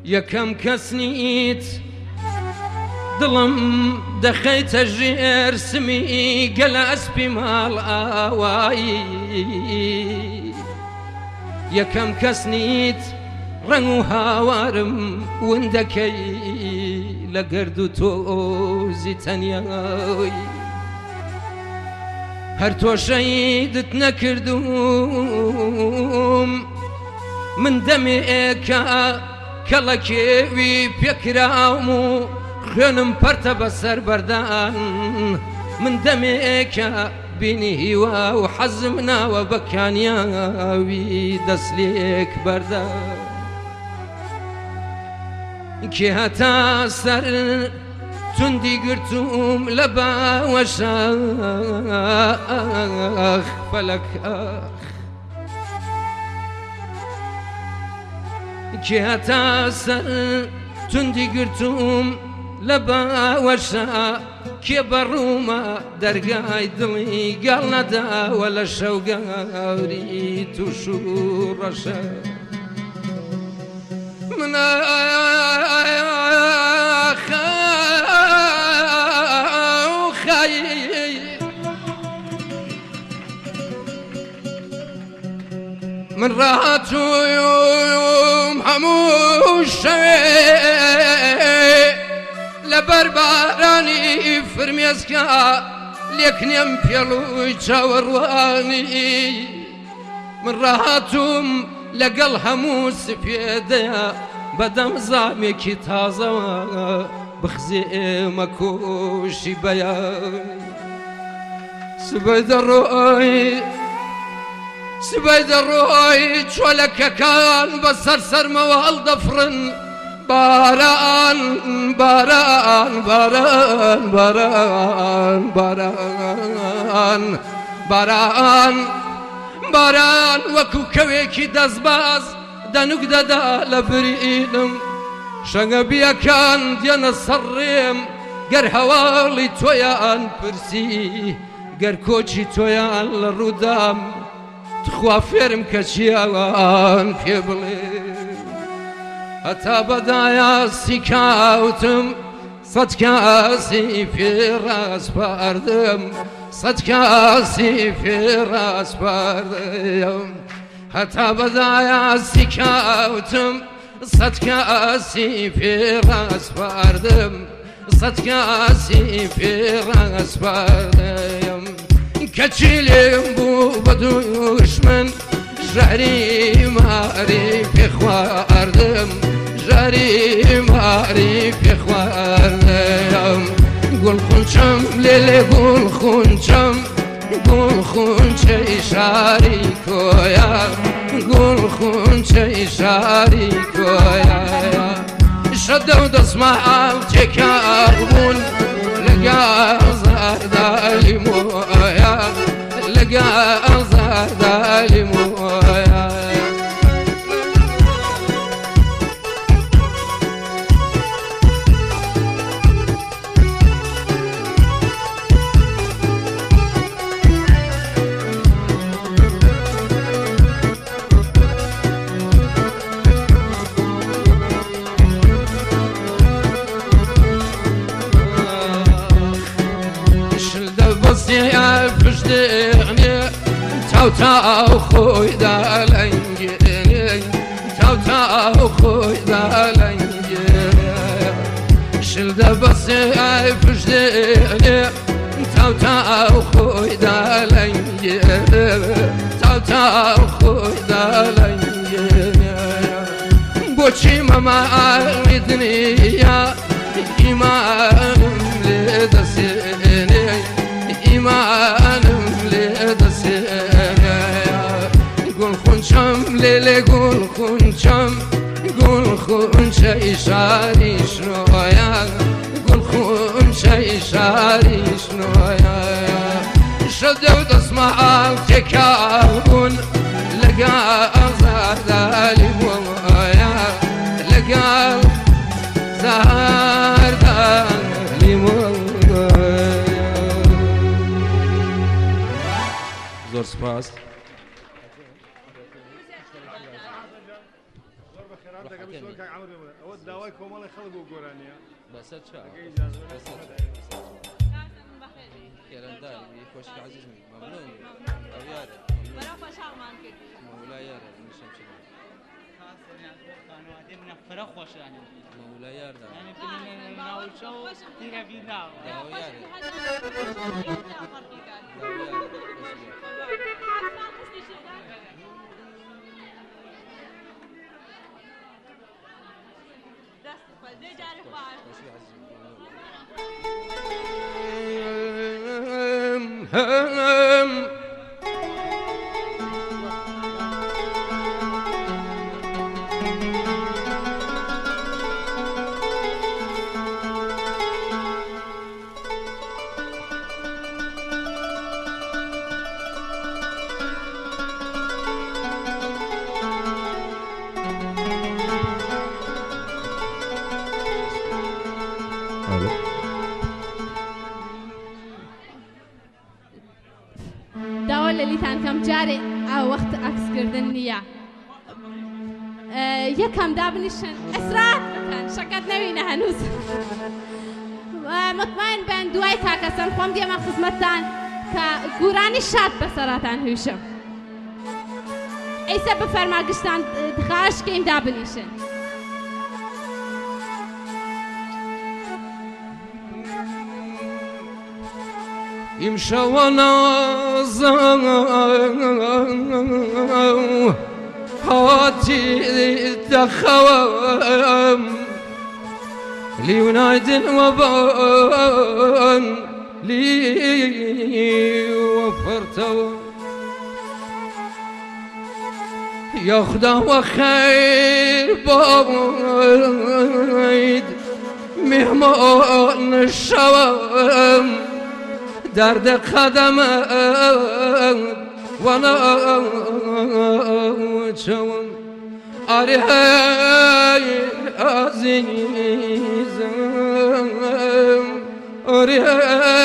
یەکەم کەس نیت دڵم دەخەیتە ژێر سمی گەلە ئەسپی ماڵ ئاوایی یەکەم کەس نیت ڕەنگ و هاوارم وندەکەی لە گەرد و تۆزی تەنیایی هەر تۆ شەیدت نەکردوم من دەمێکە کەڵە کێوی پێکراوم و خوێنم پەرتە بەسەر بەردان من دەمێکە بینی هیوا و حەزم ناوە بە کانیاوی دەستلێک بەردا کێ هەتا سەر توندی گرتوم لە باوەشاخ فەلەک کێ هەتا سەر توندی گرتوم لە باوەشە کێ بەڕوومە دەرگای دڵی گەڵ نەداوە لە شەوگەوری تووش و ڕەشە منە من ڕاهاتووم هەموو شەوێ لەبەر بارانی فرمێسکە لێکنێم پێڵووی چاوەڕوانی من ڕاهاتووم لەگەڵ هەموو سپێدەیە بەدەم زامێکی تازەوە بخزێمە کۆشی بەیان سبەی دەڕۆی چۆلەکەکان بەسەر سەرمەوە هەڵدەفڕن باران باران باران باران باران باران باران وەکو کەوێکی دەستباز دەنوک دەدا لە برینم شەنگە بیەکان دێنە سەرڕێم گەر هەواڵی تۆیان پرسی گەر کۆچی تۆیان لە ڕوودام تخوا فێرم کە چیاوان پێ بڵێ هەتا بەدایاسی کاوتم سەد کاسی پێڕاستپاردم سەد کاسی پێڕاستپاردم هەتا بەدایاسی کاوتم سەد کاسی پێڕاستپاردم سەد کاسی پێڕاستپاردم کەچی لێم بوو بە دوشمن ژاری ماری پێخواردم ژاری ماری پێخواردم گوڵ خونچەم لێلێ گوڵ خونچەم گوڵ خونچەی شاری کۆیە گوڵ خونچەی شاری کۆیە شەدە و دەسماڵ تێکار بوون لەگەڵ زاردالی مۆیە لەگەڵ زاردالی مۆیە پشتێنێ تاو خۆی دالەنگێنێ تاو خۆی دالەنگێنێ شلدە بەسێ پشتێنێ تاو خۆی دالەنگێنێ تاو خۆی دالەنگێنێ بۆچی مەماڵی دنیا ئیمانم لێ دەسێنێ ئیمانم لێ دەسێنێ گوڵ خونچەم لێلێ گوڵ خونچەم گوڵ خونچەی شاری شنۆیە گوڵ خونچەی شاری شنۆیە شەدە و دەسماڵ تێکار بوون لەگەڵ زاردالی مۆیە لەگەڵ زاردالی مۆیە زۆر سپاس. بخيرات دقيقة بس وكان عمرو أود دواي كومال خلقوا قرانيا بس شاء كلام داري بيخوش عزيز ممنون أو يارا برا فشار مان كده مولا يارا مش همشي كانوا عادي من فرق خوش يعني مولا يارا يعني بين ناوشوا تيرا فينا أو يارا كم جاري أو وقت أكس كردنيا يكم دابنيشن إسراء كان شكت نوينا هنوز مطمئن بين دواي تاكسن خوام دي ما خدمتان كقراني شاد بسراتان هوشم أي سبب فرماقشتان دخاش كيم دابنيشن يمشى ونازو هاتي تخوم لي ونايد وبان لي وفرتو ياخده وخير بايد مهمان الشوام درد قدم وانا چون آره عزیزم آره